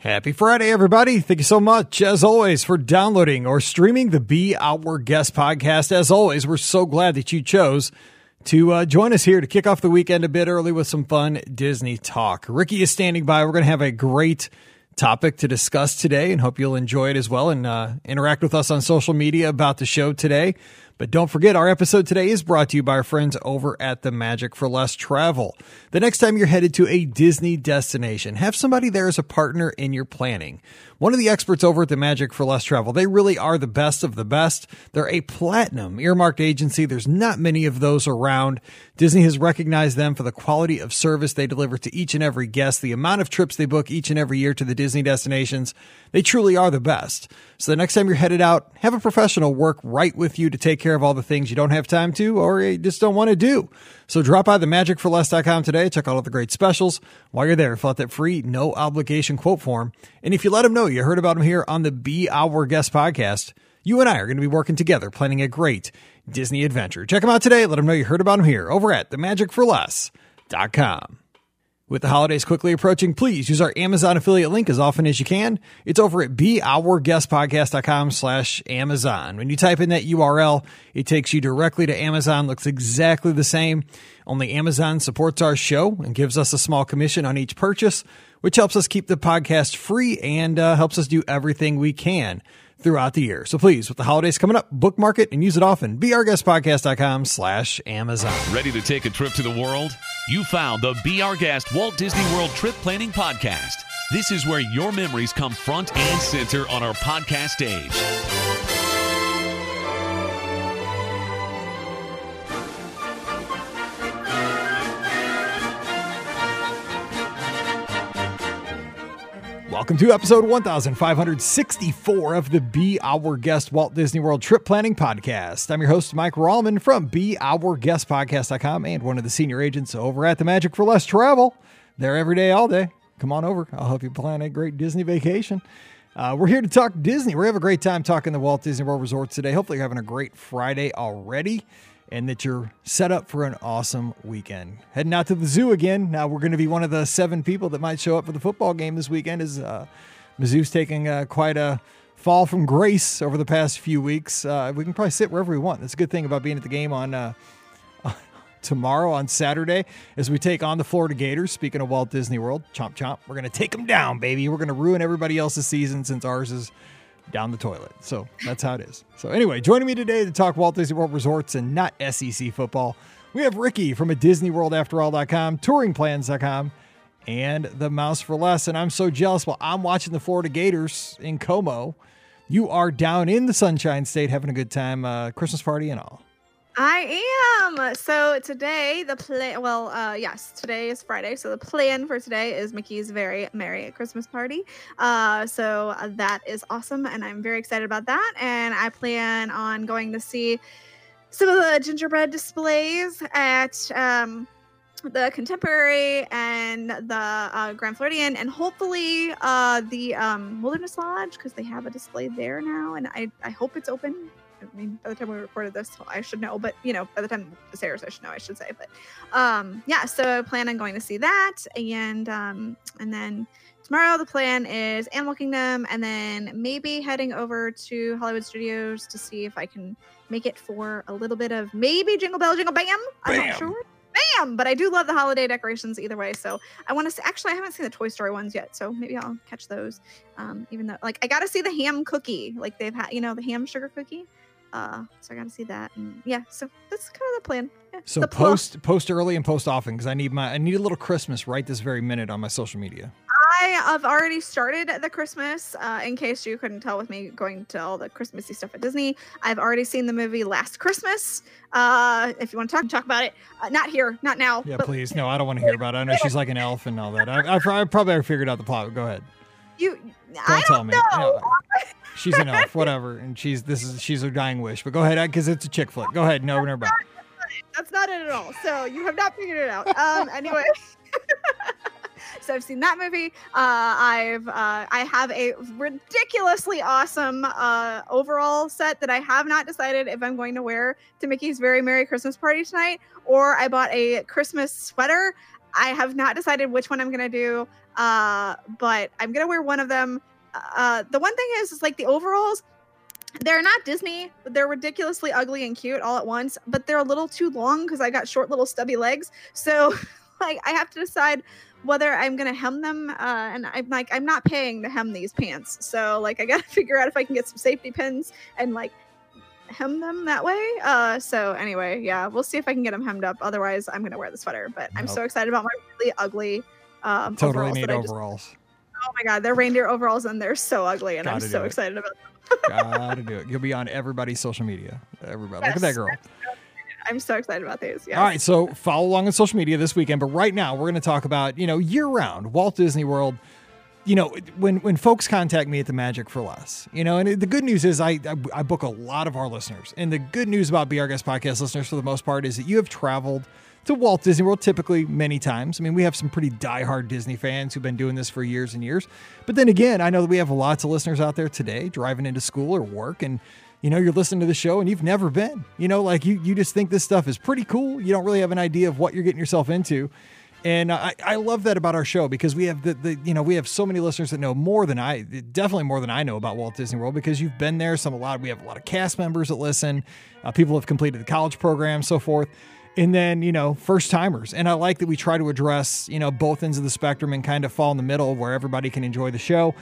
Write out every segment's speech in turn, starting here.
Happy Friday, everybody. Thank you so much, as always, for downloading or streaming the Be Our Guest podcast. As always, we're so glad that you chose to join us here to kick off the weekend a bit early with some fun Disney talk. Ricky is standing by. We're going to have a great topic to discuss today and hope you'll enjoy it as well and interact with us on social media about the show today. But don't forget, our episode today is brought to you by our friends over at the Magic for Less Travel. The next time you're headed to a Disney destination, have somebody there as a partner in your planning. One of the experts over at the Magic for Less Travel, they really are the best of the best. They're a platinum earmarked agency. There's not many of those around. Disney has recognized them for the quality of service they deliver to each and every guest, the amount of trips they book each and every year to the Disney destinations. They truly are the best. So the next time you're headed out, have a professional work right with you to take care of all the things you don't have time to or you just don't want to do. So drop by themagicforless.com today. Check out all the great specials. While you're there, fill out that free, no obligation quote form. And if you let them know you heard about them here on the Be Our Guest podcast, you and I are going to be working together planning a great Disney adventure. Check them out today. Let them know you heard about them here over at themagicforless.com. With the holidays quickly approaching, please use our Amazon affiliate link as often as you can. It's over at beourguestpodcast.com/Amazon. When you type in that URL, it takes you directly to Amazon. Looks exactly the same. Only Amazon supports our show and gives us a small commission on each purchase, which helps us keep the podcast free and helps us do everything we can throughout the year. So please, with the holidays coming up, bookmark it and use it often. beourguestpodcast.com/Amazon. Ready to take a trip to the world? You found the Be Our Guest Walt Disney World Trip Planning Podcast. This is where your memories come front and center on our podcast stage. Welcome to episode 1564 of the Be Our Guest Walt Disney World Trip Planning Podcast. I'm your host, Mike Rallman from beourguestpodcast.com and one of the senior agents over at the Magic for Less Travel. There every day, all day. Come on over. I'll help you plan a great Disney vacation. We're here to talk Disney. We're having a great time talking the Walt Disney World Resorts today. Hopefully you're having a great Friday already and that you're set up for an awesome weekend. Heading out to the zoo again. Now we're going to be one of the 7 people that might show up for the football game this weekend as Mizzou's taking quite a fall from grace over the past few weeks. We can probably sit wherever we want. That's a good thing about being at the game on tomorrow on Saturday as we take on the Florida Gators. Speaking of Walt Disney World, chomp chomp. We're going to take them down, baby. We're going to ruin everybody else's season since ours is down the toilet. So that's how it is. So anyway, joining me today to talk Walt Disney World Resorts and not SEC football, we have Ricky from a DisneyWorldAfterAll.com, TouringPlans.com, and The Mouse for Less. And I'm so jealous. While I'm watching the Florida Gators in Como, you are down in the Sunshine State having a good time, Christmas party and all. I am. So today yes, today is Friday. So the plan for today is Mickey's Very Merry Christmas Party. So that is awesome. And I'm very excited about that. And I plan on going to see some of the gingerbread displays at the Contemporary and the Grand Floridian and hopefully the Wilderness Lodge because they have a display there now. And I hope it's open. I mean, by the time we recorded this, I should know, but by the time this airs, I should know, I should say, but so I plan on going to see that. And then tomorrow the plan is Animal Kingdom and then maybe heading over to Hollywood Studios to see if I can make it for a little bit of maybe Jingle Bell, Jingle Bam. I'm not sure. Bam! But I do love the holiday decorations either way. So I want to see, actually, I haven't seen the Toy Story ones yet. So maybe I'll catch those. Even though, I got to see the ham cookie. Like they've had, the ham sugar cookie. So I got to see that, and so that's kind of the plan. Yeah, so post early and post often because I need a little Christmas right this very minute on my social media. I have already started the Christmas. In case you couldn't tell with me going to all the Christmassy stuff at Disney, I've already seen the movie Last Christmas. If you want to talk about it, not here, not now. Yeah, please. No, I don't want to hear about it. I know she's like an elf and all that. I probably already figured out the plot. Go ahead. I don't know. She's an elf, whatever, and she's her dying wish. But go ahead, because it's a chick flick. Go ahead, no, never mind. That's not it at all. So you have not figured it out. Anyway, so I've seen that movie. I have a ridiculously awesome overall set that I have not decided if I'm going to wear to Mickey's Very Merry Christmas Party tonight, or I bought a Christmas sweater. I have not decided which one I'm gonna do, but I'm gonna wear one of them. The one thing is like the overalls. They're not Disney, but they're ridiculously ugly and cute all at once. But they're a little too long because I got short little stubby legs. So like I have to decide whether I'm gonna hem them. And I'm not paying to hem these pants. So like I gotta figure out if I can get some safety pins and like hem them that way. So anyway, yeah, we'll see if I can get them hemmed up. Otherwise, I'm gonna wear the sweater. But I'm so excited about my really ugly totally overalls need overalls. Oh my god, they're reindeer overalls and they're so ugly, and I'm so excited about them. Gotta do it. You'll be on everybody's social media. Everybody, look at that girl. I'm so excited about these. Yes. All right, so follow along on social media this weekend. But right now, we're going to talk about year-round Walt Disney World. When folks contact me at the Magic for Less, and the good news is I book a lot of our listeners. And the good news about Be Our Guest podcast listeners, for the most part, is that you have traveled to Walt Disney World typically many times. I mean, we have some pretty diehard Disney fans who've been doing this for years and years. But then again, I know that we have lots of listeners out there today driving into school or work, and you're listening to the show and you've never been. You just think this stuff is pretty cool. You don't really have an idea of what you're getting yourself into. And I love that about our show, because we have we have so many listeners that know definitely more than I know about Walt Disney World, because you've been there. We have a lot of cast members that listen. People have completed the college program, so forth. And then, first timers. And I like that we try to address, both ends of the spectrum and kind of fall in the middle where everybody can enjoy the show.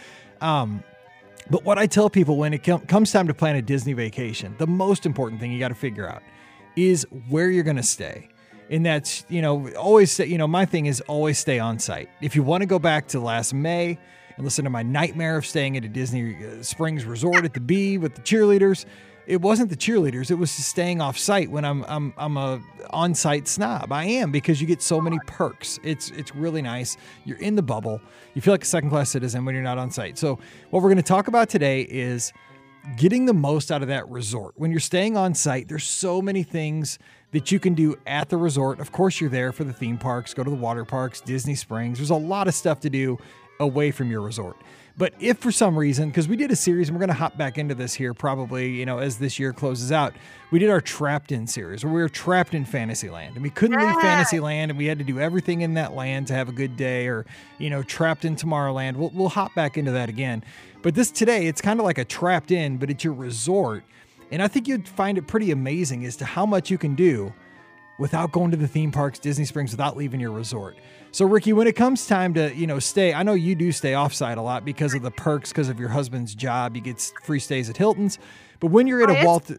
But what I tell people when it comes time to plan a Disney vacation, the most important thing you got to figure out is where you're going to stay. And that's, always say, my thing is always stay on site. If you want to go back to last May and listen to my nightmare of staying at a Disney Springs resort at the B with the cheerleaders, it wasn't the cheerleaders. It was just staying off site when I'm a on-site snob. I am, because you get so many perks. It's really nice. You're in the bubble. You feel like a second-class citizen when you're not on site. So what we're going to talk about today is getting the most out of that resort. When you're staying on site, there's so many things that you can do at the resort. Of course, you're there for the theme parks, go to the water parks, Disney Springs. There's a lot of stuff to do away from your resort. But if for some reason, because we did a series, and we're going to hop back into this here probably, as this year closes out, we did our Trapped In series where we were trapped in Fantasyland, and we couldn't leave Fantasyland, and we had to do everything in that land to have a good day, or, trapped in Tomorrowland. We'll hop back into that again. But today, it's kind of like a Trapped In, but it's your resort. And I think you'd find it pretty amazing as to how much you can do without going to the theme parks, Disney Springs, without leaving your resort. So, Ricky, when it comes time to, stay, I know you do stay offsite a lot because of the perks, because of your husband's job. You get free stays at Hilton's. But when you're at a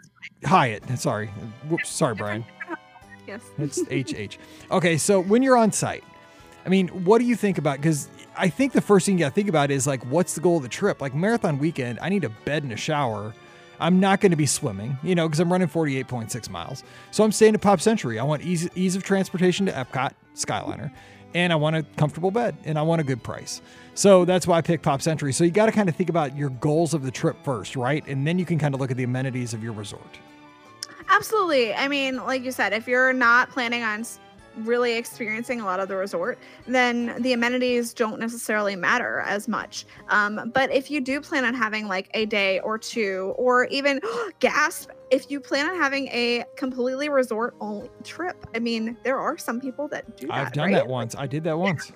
Hyatt, sorry. Whoops, sorry, Brian. Yes. It's HH. Okay, so when you're on site, I mean, what do you think about, because I think the first thing you got to think about is, like, what's the goal of the trip? Like, marathon weekend, I need a bed and a shower. I'm not going to be swimming, because I'm running 48.6 miles. So I'm staying at Pop Century. I want ease of transportation to Epcot, Skyliner, and I want a comfortable bed, and I want a good price. So that's why I picked Pop Century. So you got to kind of think about your goals of the trip first, right? And then you can kind of look at the amenities of your resort. Absolutely. I mean, like you said, if you're not planning on really experiencing a lot of the resort, then the amenities don't necessarily matter as much. But if you do plan on having like a day or two, or even gasp, if you plan on having a completely resort only trip, I mean, there are some people that do that. I've done that once. I did that once.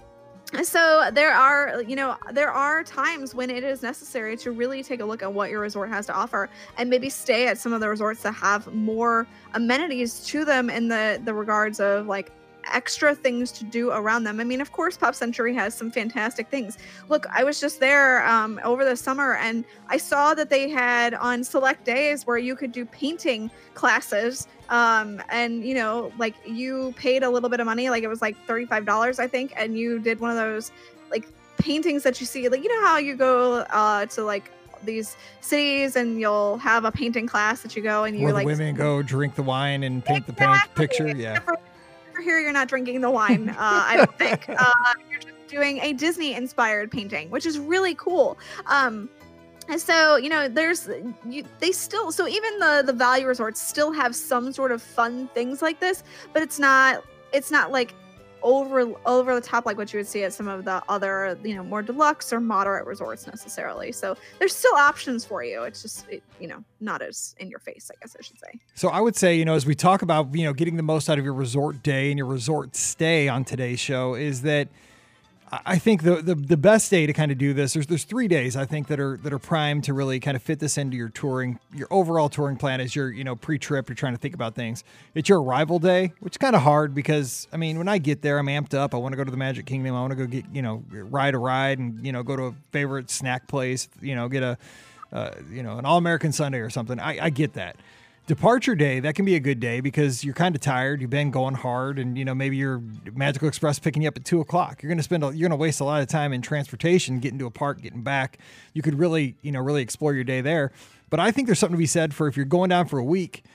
So there are times when it is necessary to really take a look at what your resort has to offer, and maybe stay at some of the resorts that have more amenities to them in the regards of like extra things to do around them. I mean, of course, Pop Century has some fantastic things. Look, I was just there over the summer, and I saw that they had on select days where you could do painting classes. And like you paid a little bit of money, like it was like $35, I think, and you did one of those like paintings that you see, like, how you go to like these cities and you'll have a painting class that you go and you like women go drink the wine and paint the picture. Yeah. Here you're not drinking the wine, I don't think. You're just doing a Disney inspired painting, which is really cool. And so, they still, so even the value resorts still have some sort of fun things like this, but it's not like over the top like what you would see at some of the other, more deluxe or moderate resorts necessarily. So there's still options for you. It's just, not as in your face, I guess I should say. So I would say, as we talk about, getting the most out of your resort day and your resort stay on today's show, is that I think the best day to kind of do this, there's 3 days I think that are primed to really kind of fit this into your overall touring plan as your, pre-trip, you're trying to think about things. It's your arrival day, which is kind of hard because, when I get there, I'm amped up. I want to go to the Magic Kingdom. I want to go get, ride a ride and, go to a favorite snack place, get an All-American Sundae or something. I get that. Departure day, that can be a good day because you're kind of tired. You've been going hard and, maybe your Magical Express picking you up at 2:00. You're going to waste a lot of time in transportation, getting to a park, getting back. You could really, really explore your day there. But I think there's something to be said for if you're going down for a week,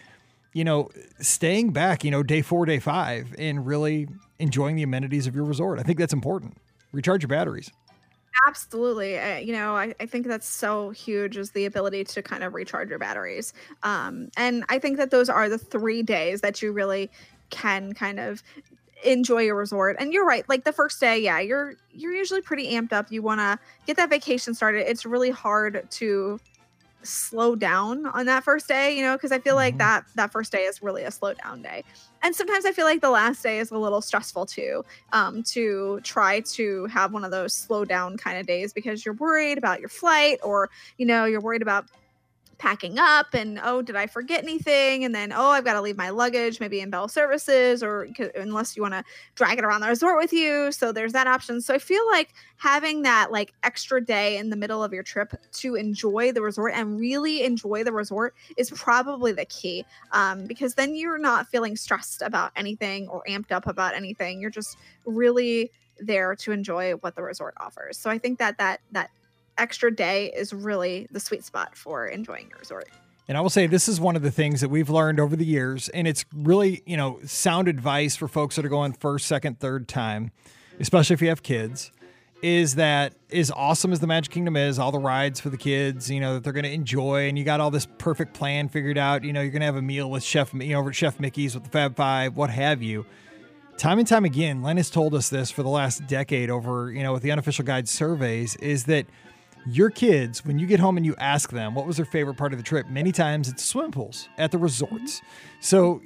staying back, day 4, day 5 and really enjoying the amenities of your resort. I think that's important. Recharge your batteries. Absolutely. I think that's so huge, is the ability to kind of recharge your batteries. And I think that those are the 3 days that you really can kind of enjoy your resort. And you're right. Like the first day, yeah, you're usually pretty amped up. You want to get that vacation started. It's really hard to slow down on that first day, because I feel like that first day is really a slow down day. And sometimes I feel like the last day is a little stressful too, to try to have one of those slow down kind of days because you're worried about your flight, or, you're worried about packing up and, oh, did I forget anything? And then, oh, I've got to leave my luggage maybe in Bell Services, or unless you want to drag it around the resort with you. So there's that option. So I feel like having that like extra day in the middle of your trip to enjoy the resort and really enjoy the resort is probably the key, because then you're not feeling stressed about anything or amped up about anything. You're just really there to enjoy what the resort offers. So I think that extra day is really the sweet spot for enjoying your resort. And I will say this is one of the things that we've learned over the years, and it's really, sound advice for folks that are going first, second, third time, especially if you have kids, is that as awesome as the Magic Kingdom is, all the rides for the kids, that they're going to enjoy, and you got all this perfect plan figured out, you're going to have a meal with over at Chef Mickey's with the Fab Five, what have you. Time and time again, Len has told us this for the last decade over, with the Unofficial Guide surveys, is that your kids, when you get home and you ask them what was their favorite part of the trip, many times it's swimming pools at the resorts. So,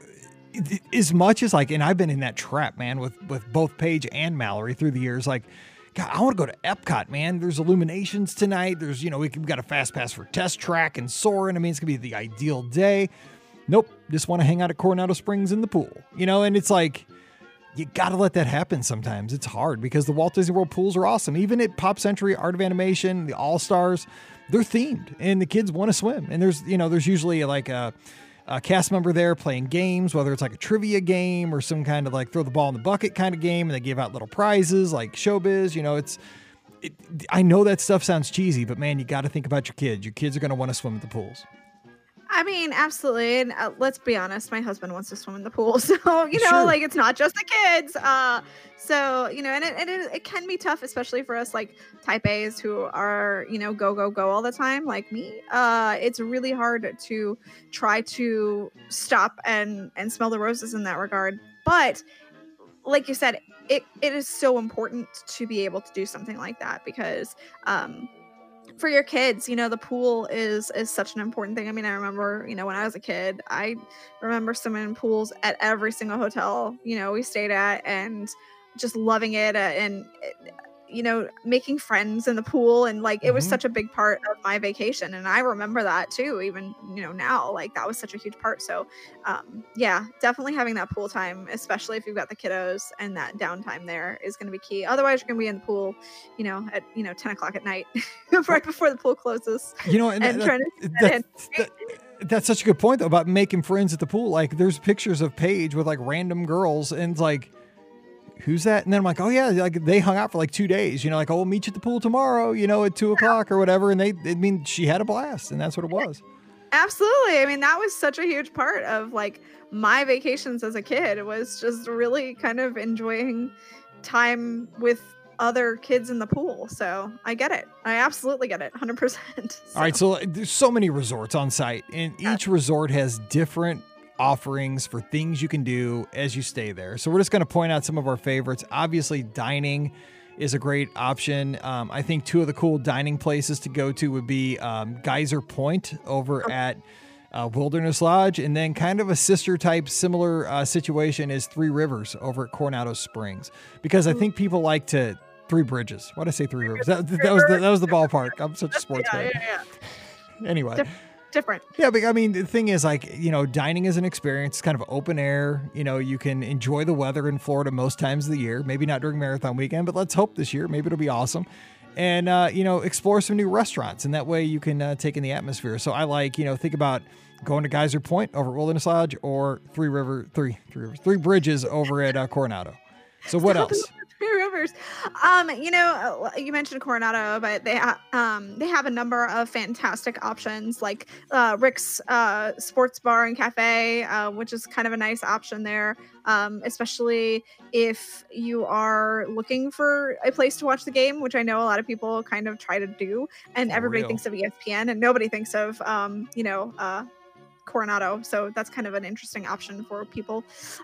as much as and I've been in that trap, man, with both Paige and Mallory through the years, God, I want to go to Epcot, man. There's Illuminations tonight. There's, we've got a fast pass for Test Track and Soarin'. It's going to be the ideal day. Nope. Just want to hang out at Coronado Springs in the pool, and it's you got to let that happen sometimes. It's hard because the Walt Disney World pools are awesome. Even at Pop Century, Art of Animation, the All-Stars, they're themed and the kids want to swim. And there's usually a cast member there playing games, whether it's like a trivia game or some kind of throw the ball in the bucket kind of game. And they give out little prizes like Showbiz. I know that stuff sounds cheesy, but man, you got to think about your kids. Your kids are going to want to swim at the pools. Absolutely. And let's be honest, my husband wants to swim in the pool. So, Sure. it's not just the kids. So, and it can be tough, especially for us type A's who are, go all the time like me. It's really hard to try to stop and smell the roses in that regard. But like you said, it is so important to be able to do something like that because, for your kids, the pool is such an important thing. I remember, when I was a kid, I remember swimming in pools at every single hotel, we stayed at and just loving it and, making friends in the pool. And it was such a big part of my vacation. And I remember that too, even, now, that was such a huge part. So, yeah, definitely having that pool time, especially if you've got the kiddos, and that downtime there is going to be key. Otherwise you're going to be in the pool, at, 10 o'clock at night, right before the pool closes. That's such a good point though, about making friends at the pool. There's pictures of Paige with random girls and who's that? And then I'm like, oh yeah, they hung out for 2 days, oh, we'll meet you at the pool tomorrow, at 2:00 or whatever. And she had a blast, and that's what it was. Absolutely. That was such a huge part of my vacations as a kid. It was just really kind of enjoying time with other kids in the pool. So I get it. I absolutely get it. 100%. All right. So there's so many resorts on site, and each resort has different offerings for things you can do as you stay there. So we're just going to point out some of our favorites. Obviously, dining is a great option. I think two of the cool dining places to go to would be Geyser Point over at Wilderness Lodge, and then kind of a sister type similar situation is Three Rivers over at Coronado Springs, because I think people like to Three Bridges. Why did I say Three Rivers? That was the ballpark. I'm such a sports guy. Anyway. Different. Yeah, but I mean, the thing is, like, you know, dining is an experience. It's kind of open air. You know, you can enjoy the weather in Florida most times of the year. Maybe not during marathon weekend, but let's hope this year. Maybe it'll be awesome. And, you know, explore some new restaurants. And that way you can take in the atmosphere. So I like, you know, think about going to Geyser Point over at Wilderness Lodge or Three Bridges over at Coronado. So what else? Three Rivers. You know, you mentioned Coronado, but they have a number of fantastic options, like Rick's Sports Bar and Cafe, which is kind of a nice option there, especially if you are looking for a place to watch the game, which I know a lot of people kind of try to do, and everybody thinks of ESPN, and nobody thinks of Coronado. So that's kind of an interesting option for people.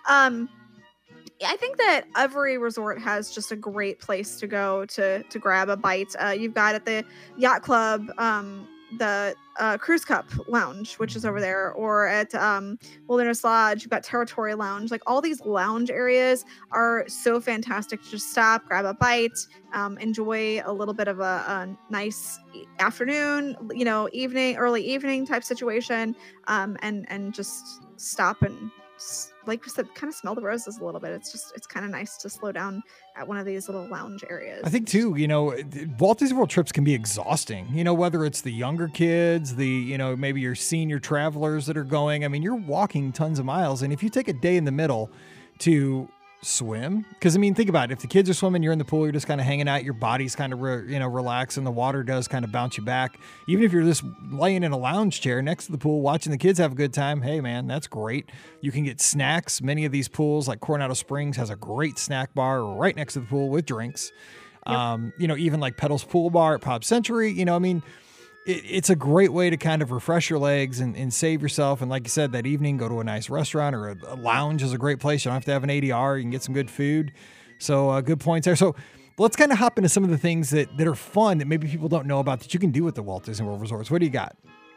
I think that every resort has just a great place to go to grab a bite. You've got at the Yacht Club, the Cruise Cup Lounge, which is over there, or at Wilderness Lodge, you've got Territory Lounge. Like, all these lounge areas are so fantastic to just stop, grab a bite, enjoy a little bit of a nice afternoon, you know, early evening type situation, and just stop and, like we said, kind of smell the roses a little bit. It's kind of nice to slow down at one of these little lounge areas. I think too, you know, Walt Disney World trips can be exhausting, you know, whether it's the younger kids, you know, maybe your senior travelers that are going. I mean, you're walking tons of miles. And if you take a day in the middle to swim, because I mean, think about it. If the kids are swimming, you're in the pool, you're just kind of hanging out, your body's kind of relaxed, and the water does kind of bounce you back. Even if you're just laying in a lounge chair next to the pool watching the kids have a good time, hey man, that's great. You can get snacks. Many of these pools, like Coronado Springs, has a great snack bar right next to the pool with drinks. Yep. You know, even like Pedals Pool Bar at Pop Century, you know, I mean, it's a great way to kind of refresh your legs and save yourself. And like you said, that evening, go to a nice restaurant, or a lounge is a great place. You don't have to have an ADR. You can get some good food. So good points there. So let's kind of hop into some of the things that are fun that maybe people don't know about that you can do with the Walt Disney World Resorts. What do you got?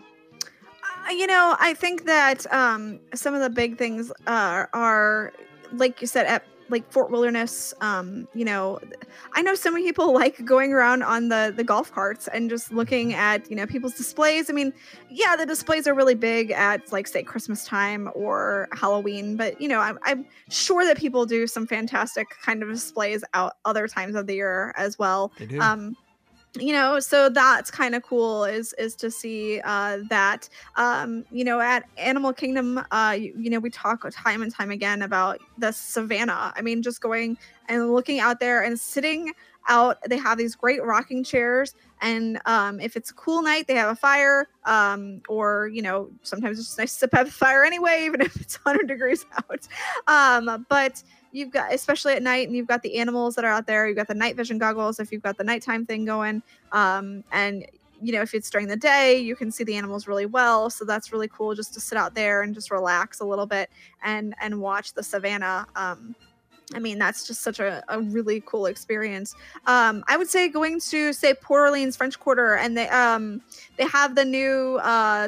You know, I think that some of the big things are, like you said, at like Fort Wilderness. You know, I know so many people like going around on the golf carts and just looking at, you know, people's displays. I mean, yeah, the displays are really big at, like, say, Christmas time or Halloween, but, you know, I'm sure that people do some fantastic kind of displays out other times of the year as well. They do. You know, so that's kind of cool is to see that, you know, at Animal Kingdom, you know, we talk time and time again about the savannah. I mean, just going and looking out there and sitting out. They have these great rocking chairs, and if it's a cool night, they have a fire, or, you know, sometimes it's just nice to sip at the fire anyway, even if it's 100 degrees out. But you've got, especially at night, and you've got the animals that are out there. You've got the night vision goggles if you've got the nighttime thing going. And, you know, if it's during the day, you can see the animals really well. So that's really cool, just to sit out there and just relax a little bit and watch the savannah. I mean, that's just such a really cool experience. I would say going to, say, Port Orleans French Quarter, and they have the new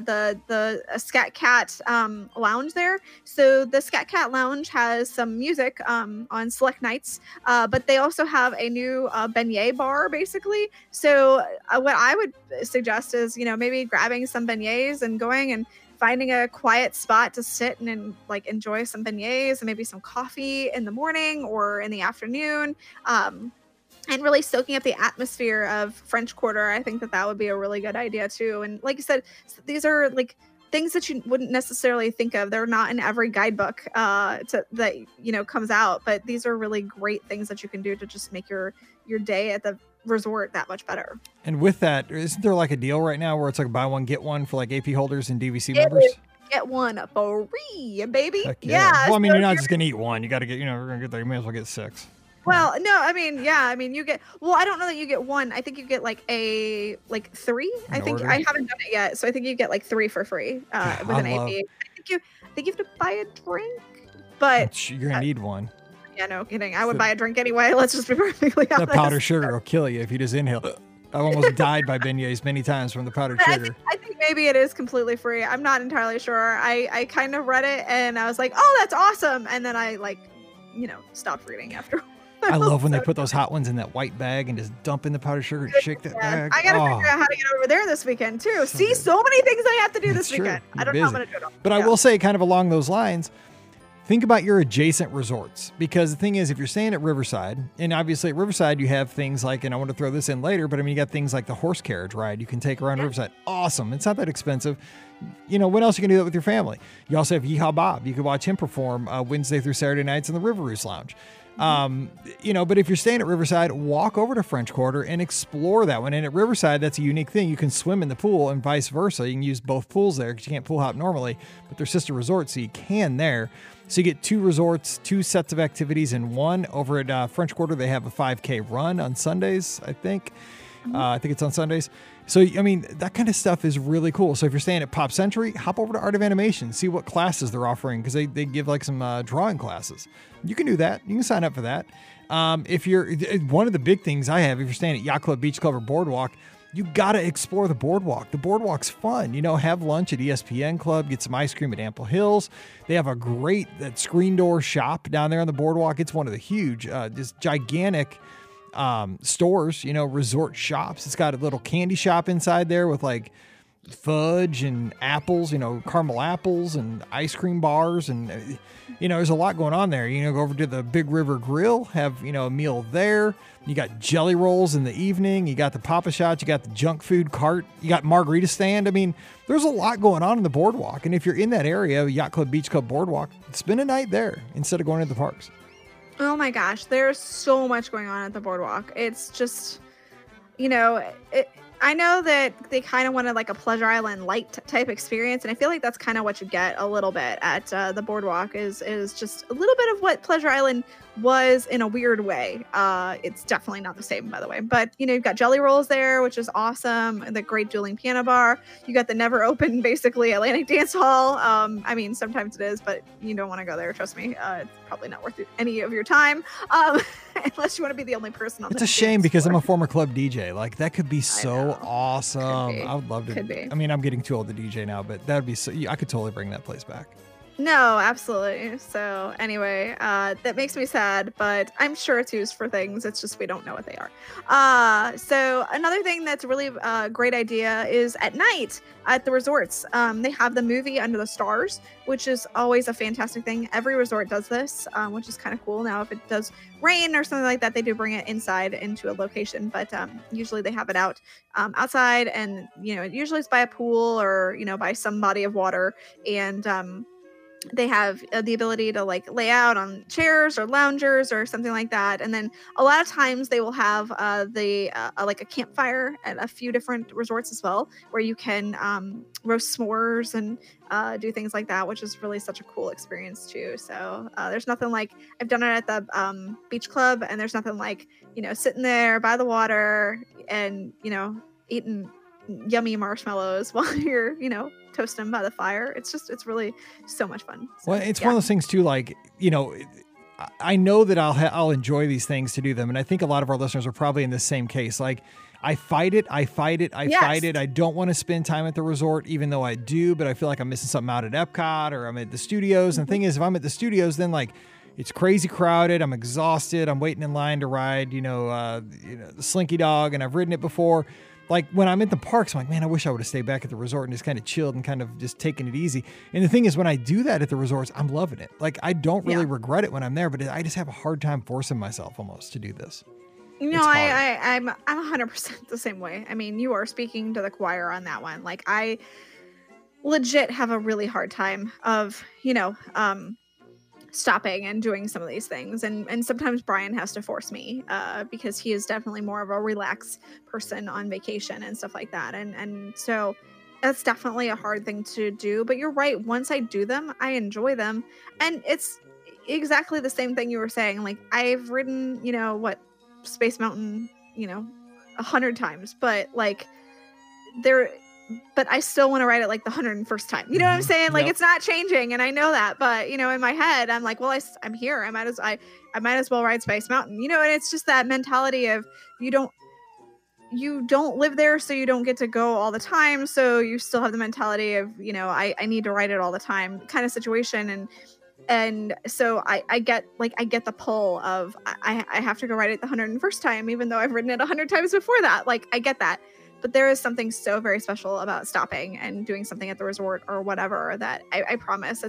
the Scat Cat lounge there. So the Scat Cat lounge has some music on select nights, but they also have a new beignet bar, basically. So what I would suggest is, you know, maybe grabbing some beignets and going and finding a quiet spot to sit and like enjoy some beignets and maybe some coffee in the morning or in the afternoon, and really soaking up the atmosphere of French Quarter. I think that would be a really good idea too. And like you said, these are like things that you wouldn't necessarily think of. They're not in every guidebook that, you know, comes out, but these are really great things that you can do to just make your day at the resort that much better. And with that, isn't there like a deal right now where it's like buy one get one for like AP holders and DVC members? Get one for free, baby. Heck yeah. Well, I mean, so you're not just gonna eat one. You got to get, you know, we're gonna get there. You may as well get 6. Well, no, I mean, yeah, I mean, you get, well, I don't know that you get one. I think you get like 3. I think I haven't done it yet, so I think you get like 3 for free with an AP. I think you have to buy a drink, but You're going to need one. Yeah, no kidding. I would buy a drink anyway. Let's just be perfectly honest. The powdered sugar will kill you if you just inhale. I've almost died by beignets many times from the powdered sugar. I think maybe it is completely free. I'm not entirely sure. I kind of read it and I was like, oh, that's awesome. And then I stopped reading after. I love when they put those hot ones in that white bag and just dump in the powdered sugar and shake that bag. I got to figure out how to get over there this weekend too. See, so many things I have to do this weekend. I don't know how I'm going to do it all. But I will say kind of along those lines, think about your adjacent resorts, because the thing is, if you're staying at Riverside, and obviously at Riverside, you have things like, and I want to throw this in later, but I mean, you got things like the horse carriage ride you can take around Riverside. Awesome. It's not that expensive. When else you can do that with your family? You also have Yeehaw Bob. You can watch him perform Wednesday through Saturday nights in the River Roost Lounge. But if you're staying at Riverside, walk over to French Quarter and explore that one. And at Riverside, that's a unique thing. You can swim in the pool and vice versa. You can use both pools there because you can't pool hop normally, but they're sister resorts, so you can there. So you get 2 resorts, 2 sets of activities in one. Over at French Quarter, they have a 5K run on Sundays, I think. I think it's on Sundays. So, I mean, that kind of stuff is really cool. So if you're staying at Pop Century, hop over to Art of Animation, see what classes they're offering, because they give like some drawing classes. You can do that. You can sign up for that. If you're one of the big things I have, if you're staying at Yacht Club, Beach Club, or Boardwalk, you got to explore the boardwalk. The boardwalk's fun. Have lunch at ESPN Club, get some ice cream at Ample Hills. They have a great screen door shop down there on the boardwalk. It's one of the huge, just gigantic stores, resort shops. It's got a little candy shop inside there with like fudge and apples, caramel apples and ice cream bars. And, there's a lot going on there. Go over to the Big River Grill, have, a meal there. You got jelly rolls in the evening. You got the Papa Shots. You got the junk food cart. You got margarita stand. I mean, there's a lot going on in the boardwalk. And if you're in that area, Yacht Club, Beach Club, Boardwalk, spend a night there instead of going to the parks. Oh my gosh, there's so much going on at the boardwalk. It's just, I know that they kind of wanted like a Pleasure Island light type experience, and I feel like that's kind of what you get a little bit at the boardwalk is just a little bit of what Pleasure Island was in a weird way. It's definitely not the same, by the way, but you've got jelly rolls there, which is awesome. The great dueling piano bar. You got the never open, basically, Atlantic Dance Hall. I mean, sometimes it is, but you don't want to go there. Trust me. It's probably not worth any of your time. Unless you want to be the only person on the It's a shame because I'm a former club DJ. Like, that could be so awesome. I would love to. Could be. I mean, I'm getting too old to DJ now, but that would be so. I could totally bring that place back. No, absolutely. So anyway, that makes me sad, but I'm sure it's used for things. It's just we don't know what they are. So another thing that's really a great idea is at night at the resorts. They have the movie Under the Stars, which is always a fantastic thing. Every resort does this, which is kind of cool. Now, if it does rain or something like that, they do bring it inside into a location, but usually they have it out outside, and it usually is by a pool or by some body of water, and they have the ability to like lay out on chairs or loungers or something like that. And then a lot of times they will have like a campfire at a few different resorts as well, where you can roast s'mores and do things like that, which is really such a cool experience too. So there's nothing like, I've done it at the beach club, and there's nothing like, sitting there by the water and, eating yummy marshmallows while you're, toasting them by the fire. It's really so much fun. So, well, it's one of those things too, like, I know that I'll enjoy these things to do them. And I think a lot of our listeners are probably in the same case. Like, I fight it. fight it. I don't want to spend time at the resort, even though I do, but I feel like I'm missing something out at Epcot or I'm at the studios. And the thing is, if I'm at the studios, then like, it's crazy crowded. I'm exhausted. I'm waiting in line to ride, the Slinky Dog, and I've ridden it before. Like, when I'm at the parks, I'm like, man, I wish I would have stayed back at the resort and just kind of chilled and kind of just taken it easy. And the thing is, when I do that at the resorts, I'm loving it. Like, I don't really regret it when I'm there, but I just have a hard time forcing myself almost to do this. I'm 100% the same way. I mean, you are speaking to the choir on that one. Like, I legit have a really hard time of, stopping and doing some of these things, and sometimes Brian has to force me because he is definitely more of a relaxed person on vacation and stuff like that, and so that's definitely a hard thing to do. But you're right, once I do them, I enjoy them, and it's exactly the same thing you were saying. Like, I've ridden Space Mountain 100 times, but like but I still want to ride it like the 101st time. You know what I'm saying? Like, Yep. it's not changing, and I know that. But, you know, in my head, I'm like, well, I'm here. I might as well ride Spice Mountain. You know, and it's just that mentality of you don't live there, so you don't get to go all the time. So you still have the mentality of, you know, I need to ride it all the time kind of situation. And so I get the pull of I have to go ride it the 101st time, even though I've ridden it 100 times before that. Like, I get that. But there is something so very special about stopping and doing something at the resort or whatever that I promise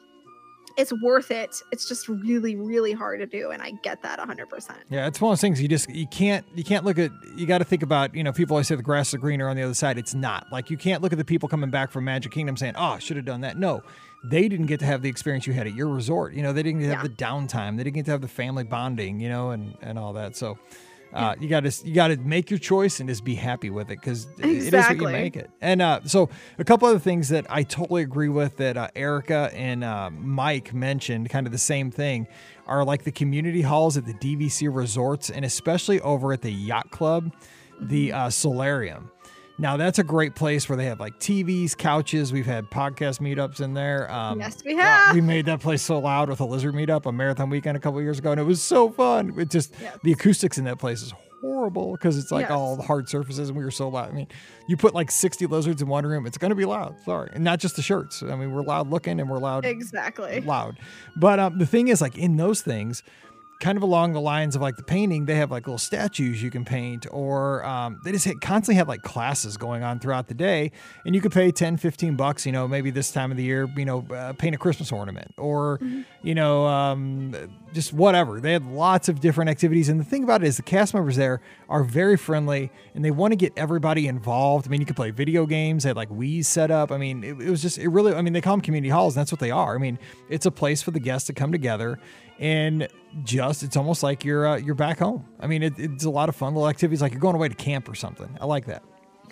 it's worth it. It's just really, really hard to do. And I get that 100%. Yeah, it's one of those things you can't look at, you got to think about, you know, people always say the grass is greener on the other side. It's not. Like, you can't look at the people coming back from Magic Kingdom saying, oh, I should have done that. No, they didn't get to have the experience you had at your resort. You know, they didn't get to have the downtime. They didn't get to have the family bonding, you know, and all that. So you got to make your choice and just be happy with it, because it is what you make it. And so a couple other things that I totally agree with that Erica and Mike mentioned, kind of the same thing, are like the community halls at the DVC resorts, and especially over at the Yacht Club, the Solarium. Now, that's a great place where they have like TVs, couches. We've had podcast meetups in there. Yes, we have. We made that place so loud with a lizard meetup, a marathon weekend a couple of years ago, and it was so fun. It just, the acoustics in that place is horrible because it's like all the hard surfaces, and we were so loud. I mean, you put like 60 lizards in one room, it's going to be loud. Sorry. And not just the shirts. I mean, we're loud looking and we're loud. Exactly. Loud. But the thing is, like, in those things, kind of along the lines of like the painting, they have like little statues you can paint, or they just constantly have like classes going on throughout the day, and you could pay $10-15, you know, maybe this time of the year, you know, paint a Christmas ornament, or you know, just whatever. They had lots of different activities, and the thing about it is the cast members there are very friendly, and they want to get everybody involved. I mean, you could play video games. They had like Wii's set up. I mean, it was just, it really, I mean, they call them community halls, and that's what they are. I mean, it's a place for the guests to come together, and just, it's almost like you're back home. I mean, it's a lot of fun little activities, like you're going away to camp or something. I like that.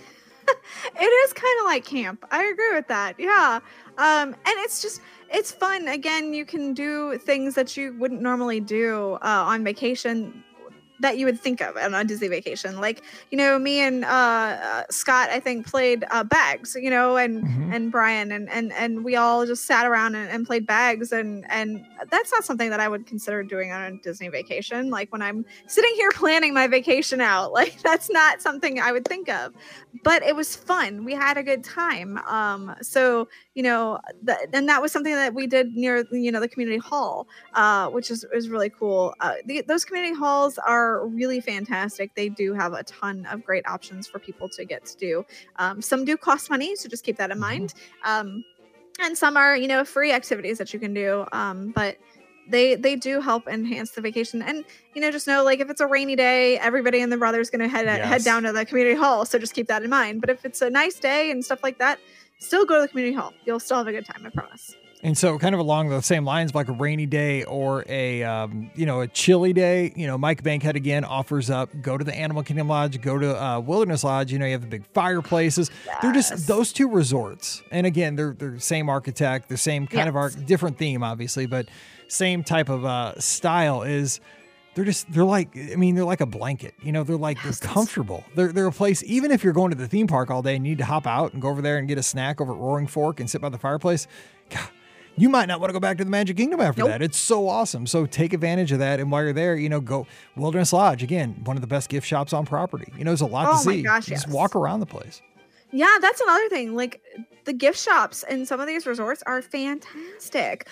It is kind of like camp. I agree with that. Yeah. And it's fun. Again, you can do things that you wouldn't normally do on vacation that you would think of on a Disney vacation. Like, you know, me and Scott, I think, played bags, you know, and Brian, and we all just sat around and played bags, and that's not something that I would consider doing on a Disney vacation. Like, when I'm sitting here planning my vacation out, like, that's not something I would think of. But it was fun. We had a good time. So, you know, and that was something that we did near, you know, the community hall, which is really cool. Those community halls are really fantastic. They do have a ton of great options for people to get to do. Some do cost money, so just keep that in mind. And some are, you know, free activities that you can do. But they do help enhance the vacation. And, you know, just know, like, if it's a rainy day, everybody and their brother is going to head down to the community hall. So just keep that in mind. But if it's a nice day and stuff like that, still go to the community hall. You'll still have a good time, I promise. And so, kind of along the same lines, like a rainy day or a you know, a chilly day, you know, Mike Bankhead again offers up, go to the Animal Kingdom Lodge, go to Wilderness Lodge. You know, you have the big fireplaces. Yes. They're just those two resorts, and again, they're same architect, the same kind of different theme, obviously, but same type of style. Is they're like, I mean, they're like a blanket. You know, they're like, they're comfortable. They're a place, even if you're going to the theme park all day and you need to hop out and go over there and get a snack over at Roaring Fork and sit by the fireplace. God, you might not want to go back to the Magic Kingdom after that. It's so awesome. So take advantage of that. And while you're there, you know, go Wilderness Lodge. Again, one of the best gift shops on property. You know, there's a lot to see. Oh my gosh, Just walk around the place. Yeah, that's another thing. Like, the gift shops in some of these resorts are fantastic.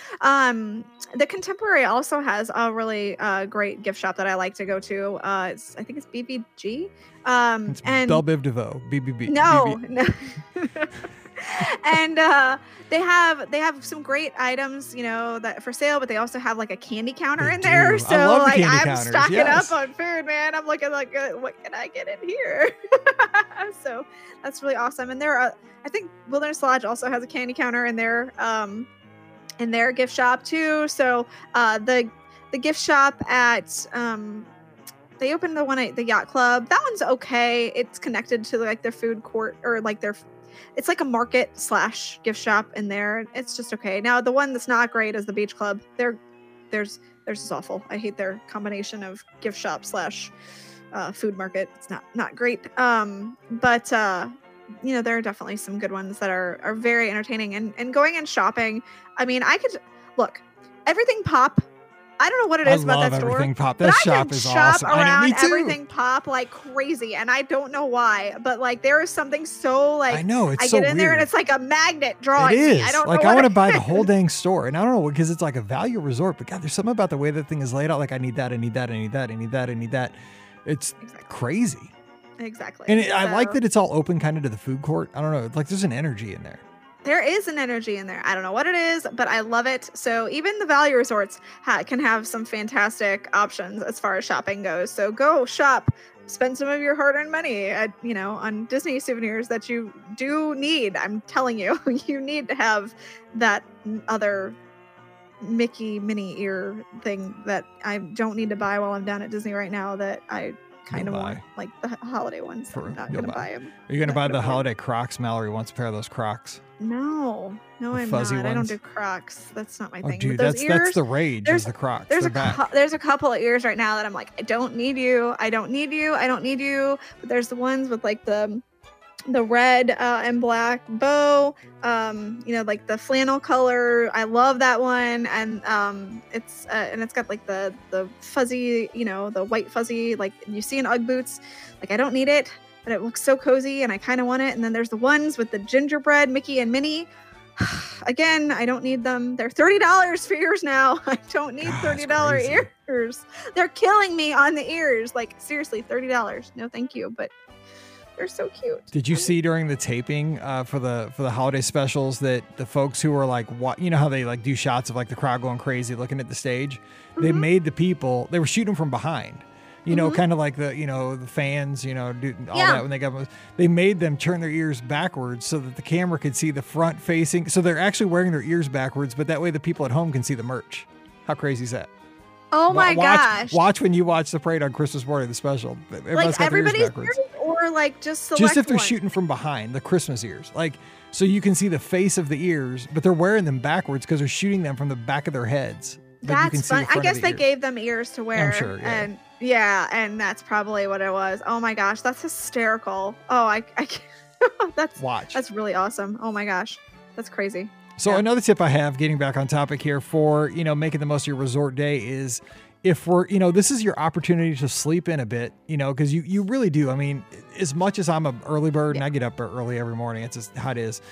The Contemporary also has a really great gift shop that I like to go to. I think it's BBG. It's and Belle Biv DeVoe. BBB. No. BB. No. And they have some great items, you know, that for sale, but they also have like a candy counter in there. So I love the like, candy I'm counters. stocking up on food, man. I'm looking like, what can I get in here? So that's really awesome. And there are, I think Wilderness Lodge also has a candy counter in their gift shop too. So the gift shop at they opened the one at the Yacht Club. That one's okay. It's connected to like their food court, or like it's like a market / gift shop in there. It's just okay. Now the one that's not great is the Beach Club. Theirs is awful. I hate their combination of gift shop / food market. It's not great. But there are definitely some good ones that are very entertaining, and going and shopping. I mean, I could look Everything Pop. I don't know what it is about that store. Everything Pop. But That I shop can is shop awesome. around I know, me too. Everything Pop like crazy, and I don't know why, but like there is something so like I know, it's I so get in there weird. and it's like a magnet drawing It is. me. I don't like know I want to what buy it the is. whole dang store, and I don't know because it's like a value resort. But God, there's something about the way that thing is laid out. Like I need that, I need that, I need that, I need that, I need that. It's crazy. Exactly. And I like So- that it's all open kind of to the food court. I don't know. Like there's an energy in there. There is an energy in there. I don't know what it is, but I love it. So even the value resorts can have some fantastic options as far as shopping goes. So go shop, spend some of your hard-earned money at, on Disney souvenirs that you do need. I'm telling you, you need to have that other Mickey mini ear thing that I don't need to buy while I'm down at Disney right now that I kind of You'll want, buy. like the holiday ones. I'm not You'll going to buy. buy them. Are you going to Not buy gonna the buy 'em. holiday Crocs? Mallory wants a pair of those Crocs. No, The I'm fuzzy not. I don't ones? do Crocs. That's not my Oh, thing. dude, But those that's ears, the rage. Is the Crocs? there's They're back. there's a couple of ears right now that I'm like, I don't need you. I don't need you. I don't need you. But there's the ones with like the red and black bow. Like the flannel color. I love that one, and it's got like the fuzzy, the white fuzzy like you see in UGG boots. Like I don't need it, but it looks so cozy and I kind of want it. And then there's the ones with the gingerbread Mickey and Minnie. Again, I don't need them. They're $30 for ears now. I don't need God, it's $30 crazy. ears. They're killing me on the ears. Like seriously, $30. No, thank you. But they're so cute. Did you see during the taping for the holiday specials that the folks who were like, how they like do shots of like the crowd going crazy looking at the stage? They made the people, they were shooting from behind. Kind of like the, the fans, do all that when they got, they made them turn their ears backwards so that the camera could see the front facing. So they're actually wearing their ears backwards, but that way the people at home can see the merch. How crazy is that? Oh my gosh. Watch when you watch the parade on Christmas morning, the special. Like everybody's ears or like just select just if they're ones? shooting from behind, the Christmas ears. Like, so you can see the face of the ears, but they're wearing them backwards because they're shooting them from the back of their heads. But you can That's see the fun. I front guess of the they ears. gave them ears to wear. I'm sure, yeah. And that's probably what it was. Oh my gosh, that's hysterical. Oh, I that's really awesome. Oh my gosh, that's crazy. So another tip I have, getting back on topic here, for making the most of your resort day is, if we're this is your opportunity to sleep in a bit, because you really do. I mean, as much as I'm an early bird and I get up early every morning, it's just how it is.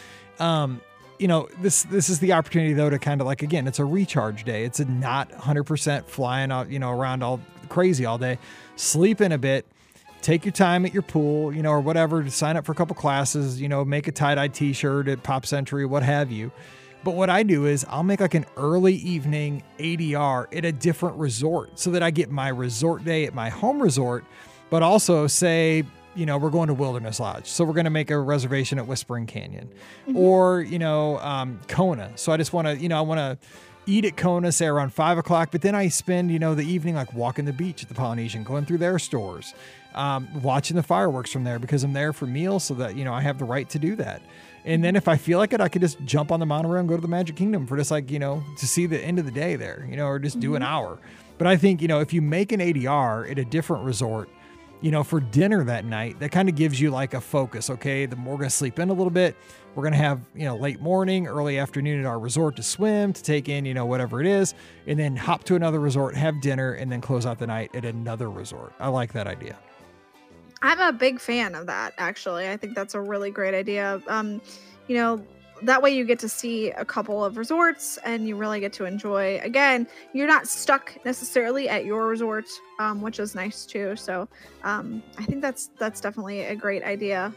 This is the opportunity though to kind of like, again, it's a recharge day. It's not 100% flying out, around all crazy all day. Sleep in a bit. Take your time at your pool, or whatever, to sign up for a couple classes, make a tie-dye t-shirt at Pop Century, what have you. But what I do is I'll make like an early evening ADR at a different resort so that I get my resort day at my home resort, but also say, we're going to Wilderness Lodge. So we're going to make a reservation at Whispering Canyon or, Kona. So I just want to, I want to eat at Kona, say around 5 o'clock, but then I spend, the evening like walking the beach at the Polynesian, going through their stores, watching the fireworks from there because I'm there for meals so that, I have the right to do that. And then if I feel like it, I could just jump on the monorail and go to the Magic Kingdom for just like, to see the end of the day there, or just do an hour. But I think, if you make an ADR at a different resort, for dinner that night, that kind of gives you like a focus. Okay, we're going to sleep in a little bit. We're going to have, late morning, early afternoon at our resort to swim, to take in, whatever it is, and then hop to another resort, have dinner, and then close out the night at another resort. I like that idea. I'm a big fan of that, actually. I think that's a really great idea. That way you get to see a couple of resorts and you really get to enjoy. Again, you're not stuck necessarily at your resort, which is nice too. So I think that's definitely a great idea.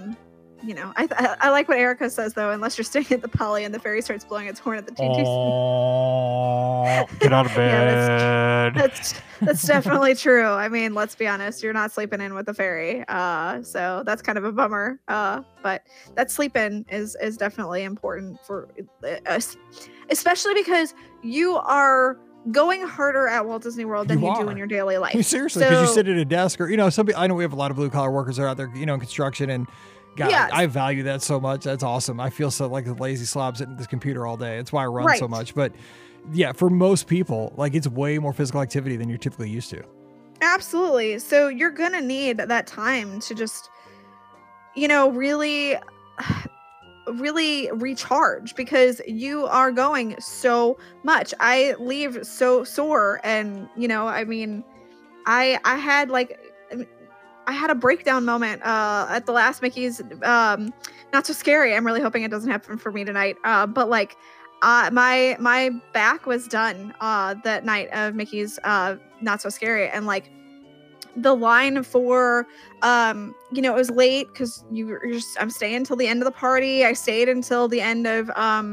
I like what Erica says though, unless you're staying at the Poly and the ferry starts blowing its horn at the TTC. Oh, get out of bed. That's definitely true. I mean, let's be honest, you're not sleeping in with the ferry. So that's kind of a bummer. But that sleep in is definitely important for us, especially because you are going harder at Walt Disney World than you do in your daily life. Seriously, because you sit at a desk or, I know we have a lot of blue collar workers that are out there, in construction, and God, yes. I value that so much. That's awesome. I feel so like a lazy slob sitting at this computer all day. It's why I run so much. But yeah, for most people, like it's way more physical activity than you're typically used to. Absolutely. So you're going to need that time to just, really really recharge, because you are going so much. I leave so sore, and I had a breakdown moment at the last Mickey's Not So Scary. I'm really hoping it doesn't happen for me tonight. But my back was done that night of Mickey's Not So Scary, and the line for it was late because I'm staying till the end of the party. I stayed until the end of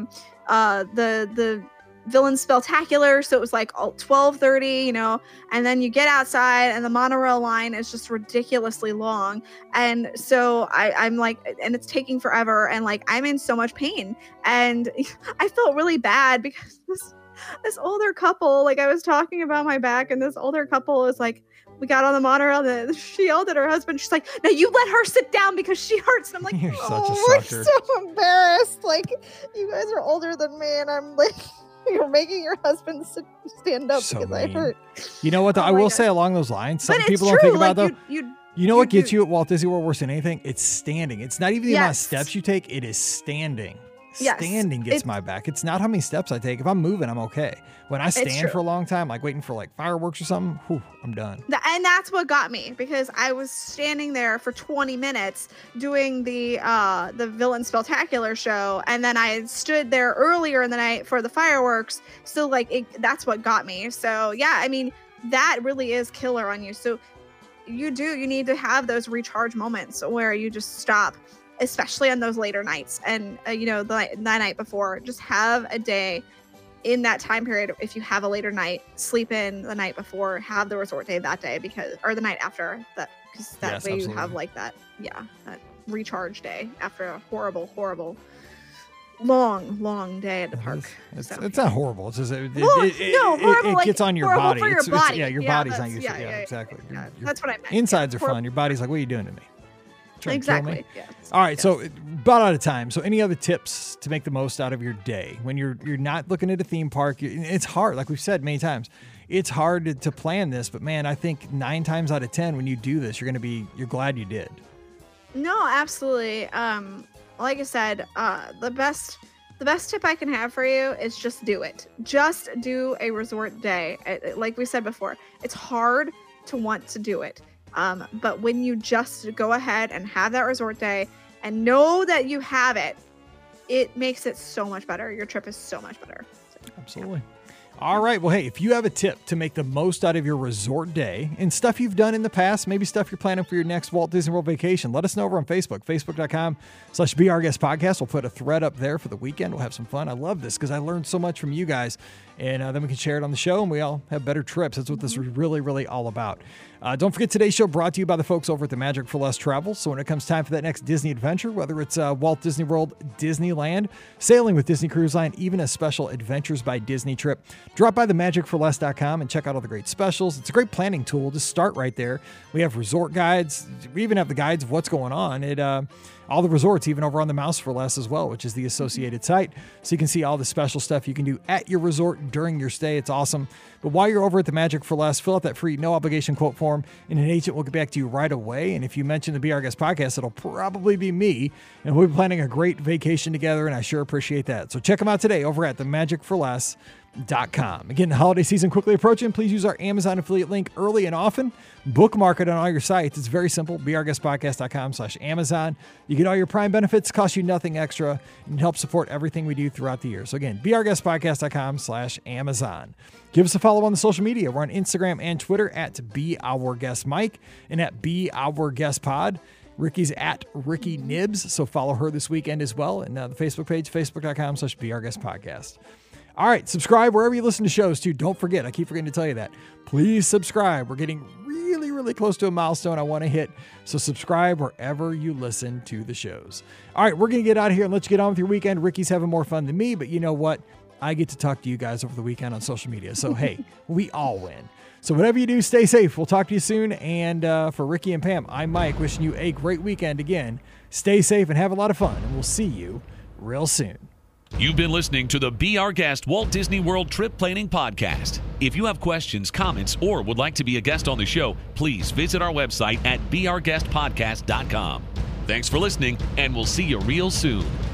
the Villain Spectacular, so it was 12:30, and then you get outside and the monorail line is just ridiculously long, and so I'm and it's taking forever, and I'm in so much pain, and I felt really bad because this older couple, I was talking about my back, and this older couple is we got on the monorail, and she yelled at her husband. She's like, "No, you let her sit down because she hurts." And I'm like, You're such a I'm sucker. so embarrassed. You guys are older than me, and I'm you're making your husband stand up So because I mean. hurt. You know what? Oh I my will gosh. say along those lines, But something it's people true. don't think about though. You know what gets do. you at Walt Disney World worse than anything? It's standing. It's not even the amount of Yes. steps you take. It is standing. Yes. Standing gets It's- my back. It's not how many steps I take. If I'm moving, I'm okay. When I stand true. for a long time, waiting for fireworks or something, whew, I'm done. And that's what got me, because I was standing there for 20 minutes doing the Villain Spectacular show, and then I stood there earlier in the night for the fireworks. So that's what got me. So yeah, that really is killer on you. So you need to have those recharge moments where you just stop, especially on those later nights, and the night before. Just have a day in that time period. If you have a later night, sleep in the night before, have the resort day that day, or the night after that, because that Yes, way absolutely. you have that recharge day after a horrible long day at the park. It's not horrible. It's just Horrible, it gets on your horrible body. for your It's- body. yeah, your Yeah, body's not that's- used to it. yeah, Yeah, yeah, exactly. yeah. Your That's what I meant. insides are Horrible. fun. Your body's like, what are you doing to me? Trying to kill me? Exactly. Yes. All right, Yes. so about out of time. So any other tips to make the most out of your day when you're not looking at a theme park? It's hard, like we've said many times. It's hard to plan this, but man, I think 9 times out of 10 when you do this, you're glad you did. No, absolutely. Like I said, the best tip I can have for you is just do it. Just do a resort day. Like we said before, it's hard to want to do it. But when you just go ahead and have that resort day and know that you have it, it makes it so much better. Your trip is so much better. So, Absolutely. All right. Well, hey, if you have a tip to make the most out of your resort day and stuff you've done in the past, maybe stuff you're planning for your next Walt Disney World vacation, let us know over on Facebook, facebook.com/BeOurGuestPodcast. We'll put a thread up there for the weekend. We'll have some fun. I love this because I learned so much from you guys, and then we can share it on the show, and we all have better trips. That's what this is really, really all about. Don't forget, today's show brought to you by the folks over at the Magic for Less Travel. So when it comes time for that next Disney adventure, whether it's Walt Disney World, Disneyland, sailing with Disney Cruise Line, even a special Adventures by Disney trip, drop by themagicforless.com and check out all the great specials. It's a great planning tool. Just start right there. We have resort guides. We even have the guides of what's going on. All the resorts, even over on the Mouse for Less as well, which is the associated site. So you can see all the special stuff you can do at your resort during your stay. It's awesome. But while you're over at the Magic for Less, fill out that free no obligation quote form, and an agent will get back to you right away. And if you mention the Be Our Guest podcast, it'll probably be me, and we'll be planning a great vacation together, and I sure appreciate that. So check them out today over at themagicforless.com. Again, the holiday season quickly approaching. Please use our Amazon affiliate link early and often. Bookmark it on all your sites. It's very simple. BeOurGuestPodcast.com/Amazon. You get all your Prime benefits, cost you nothing extra, and help support everything we do throughout the year. So again, BeOurGuestPodcast.com/Amazon. Give us a follow on the social media. We're on Instagram and Twitter at BeOurGuestMike and at BeOurGuestPod. Ricky's at Ricky Nibs, so follow her this weekend as well. And the Facebook page, Facebook.com/BeOurGuestPodcast. All right, subscribe wherever you listen to shows too. Don't forget, I keep forgetting to tell you that. Please subscribe. We're getting really, really close to a milestone I want to hit. So subscribe wherever you listen to the shows. All right, we're going to get out of here and let you get on with your weekend. Ricky's having more fun than me, but you know what? I get to talk to you guys over the weekend on social media. So, hey, we all win. So whatever you do, stay safe. We'll talk to you soon. And for Ricky and Pam, I'm Mike, wishing you a great weekend again. Stay safe and have a lot of fun. And we'll see you real soon. You've been listening to the Be Our Guest Walt Disney World Trip Planning Podcast. If you have questions, comments, or would like to be a guest on the show, please visit our website at beourguestpodcast.com. Thanks for listening, and we'll see you real soon.